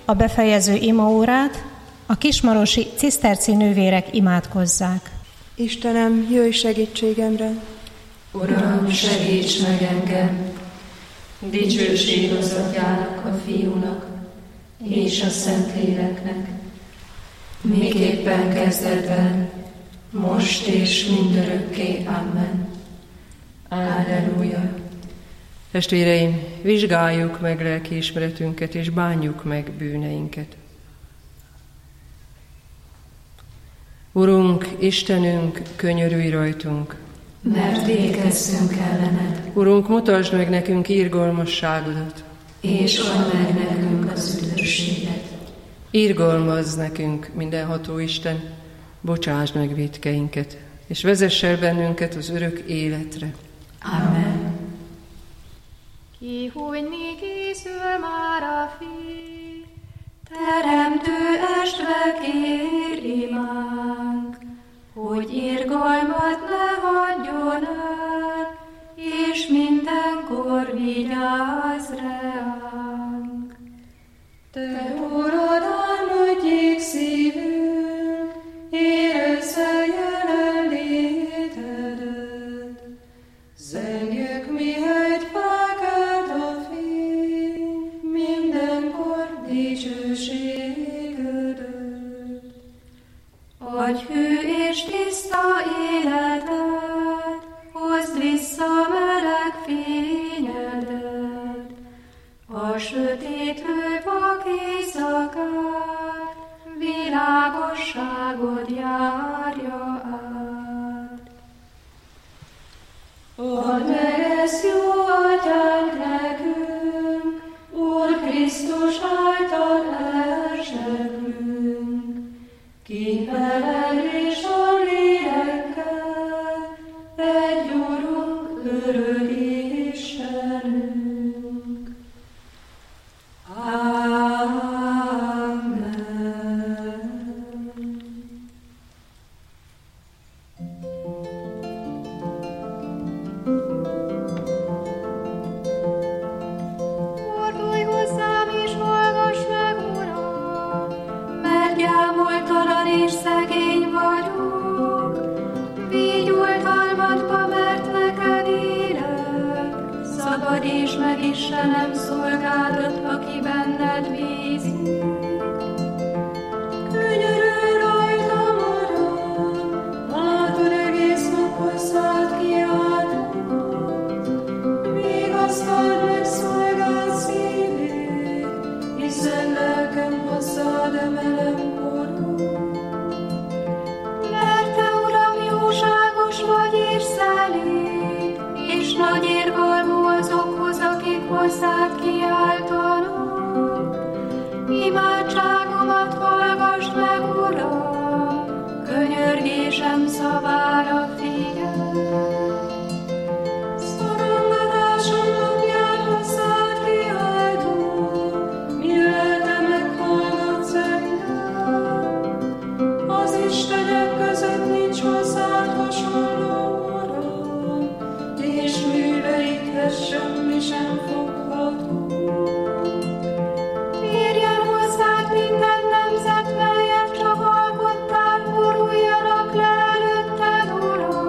a befejező imaórát a kismarosi ciszterci nővérek imádkozzák. Istenem, jöjj segítségemre! Uram, segíts meg engem! Dicsőség az Atyának, a Fiúnak és a Szentléleknek, miképpen kezdetben, most és mindörökké. Amen. Alleluja. Testvéreim, vizsgáljuk meg lelkiismeretünket, és bánjuk meg bűneinket. Urunk, Istenünk, könyörülj rajtunk! Mert végezzünk ellened. Urunk, mutasd meg nekünk irgalmasságodat, és add meg nekünk az üdvösséget. Irgalmazz nekünk, mindenható Isten, bocsásd meg vétkeinket, és vezess el bennünket az örök életre. Amen. Kihújni készül már a fény, Teremtő estve kér imánk, hogy irgalmat ne hagyjon el, és mindenkor vigyázz ránk. Te, Urad, álmodjék szívünk, érezze jelenlétedet. Zengjük, mihelyt felkelt a fény, mindenkor dicsőségedet. Adj hű és tiszta életet, hozd vissza meleg fényedet, a sötét hővak éjszakát, világosságod járja át. Add meg ezt, jó Atyánk, nekünk, Úr Krisztus által elseprünk, ki veled és a lélekkel, egy Urunk, örök Istenünk. Amen. fordulj hozzám és hallgass meg, Uram, Mert gyámoltalan és szegény vagyok, vígyultalmadba, mert neked élek. Szabadíts meg, Istenem, szolgádat, aki benned bízik. Könyörülj rajtam, Uram, látod, egész nap hozzád kiáltott. Vigasztald meg szolgád szívét, hiszen lelkem hozzád emelem korod. Mert te, Uram, jóságos vagy és szelíd, és nagy irgalmú azokhoz, akik hozzád kiáltanak. Imádságomat hallgassd meg, Uram, könyörgésem szavára figyelj. Szorongatásom napján hozzád kiáltok, mi lelke meghallgatsz engem. Az istenek között nincs hozzád hasonló, Uram, és műveidhez semmi sem fogható. Térjen hozzád minden nemzet, melyet csak alkottál, boruljanak le előtted, Uram.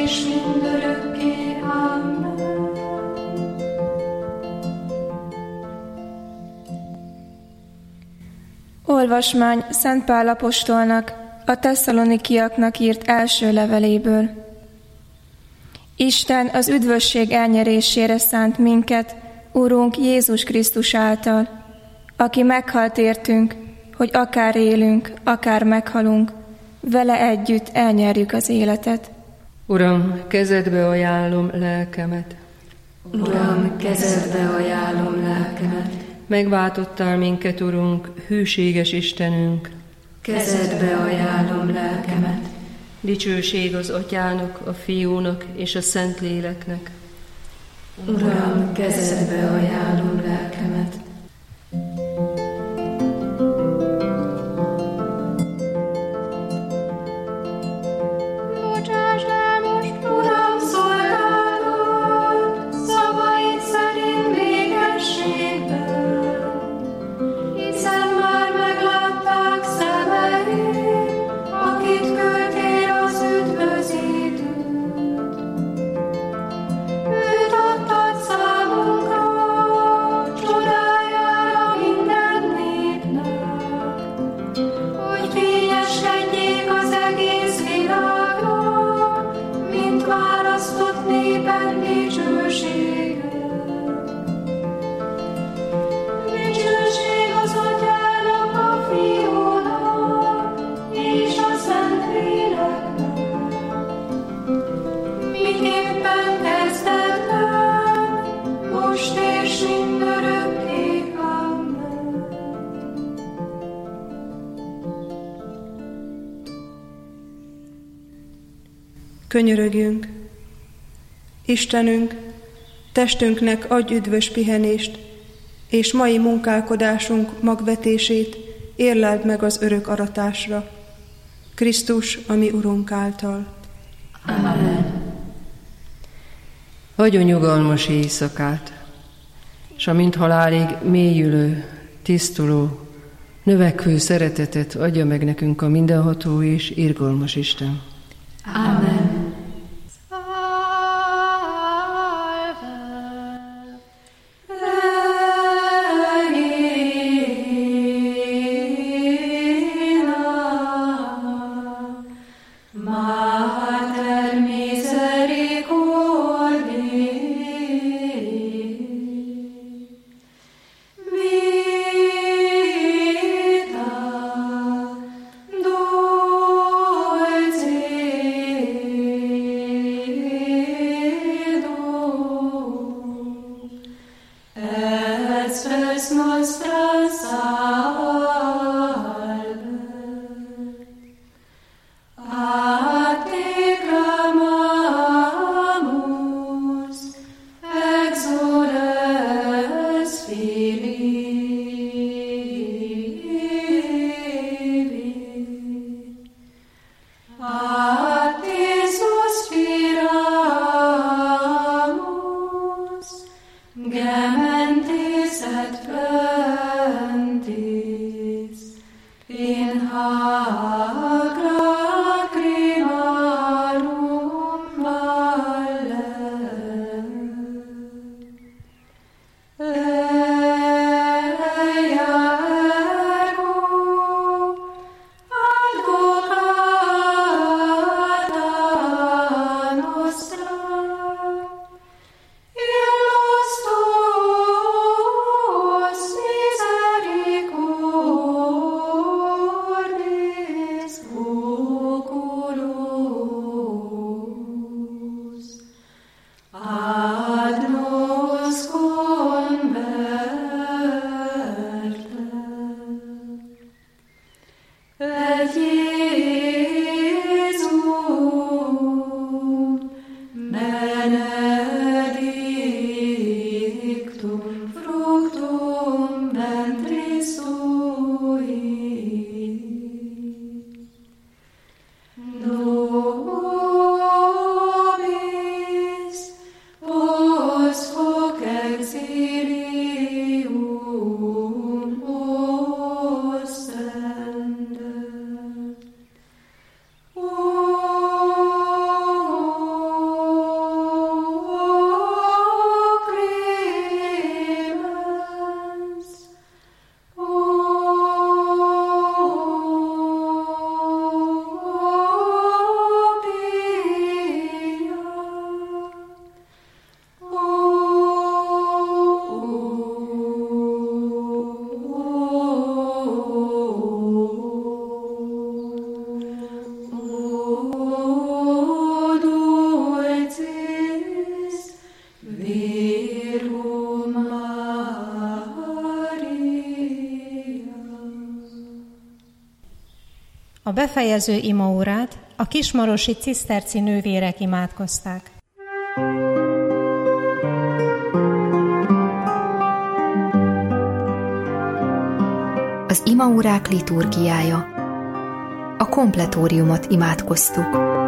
és mindörökké. Amen. Olvasmány Szent Pál apostolnak a Tesszalonikiaknak írt első leveléből. Isten az üdvösség elnyerésére szánt minket, Urunk Jézus Krisztus által, aki meghalt értünk, hogy akár élünk, akár meghalunk, vele együtt elnyerjük az életet. Uram, kezedbe ajánlom lelkemet. Uram, kezedbe ajánlom lelkemet. Megváltottál minket, Urunk, hűséges Istenünk. Kezedbe ajánlom lelkemet. Dicsőség az Atyának, a Fiúnak és a Szentléleknek. Uram, kezedbe ajánlom lelkemet. Bocsásd el most, Uram, szolgálod, szavaid szerint békességben, hiszen már meglátták szemeid, akit küldtél az üdvözítőt. Őt adtad számunkra, csodájára minden népnek, hogy fényeskedjék az egész világra, mint választott népen dicsősége. Dicsőség az Atyának, a Fiúnak és a Szentléleknek, miképpen kezdetben, most és mindörökké. Amen. Könyörögjünk! Istenünk, testünknek adj üdvös pihenést, és mai munkálkodásunk magvetését érleld meg az örök aratásra. Krisztus, a mi Urunk által. Amen. Adjon nyugalmas éjszakát, s amint halálig mélyülő, tisztuló, növekvő szeretetet adja meg nekünk a mindenható és irgalmas Isten. Amen. A befejező imaórát a kismarosi ciszterci nővérek imádkozták. Az imaórák liturgiája. A kompletóriumot imádkoztuk.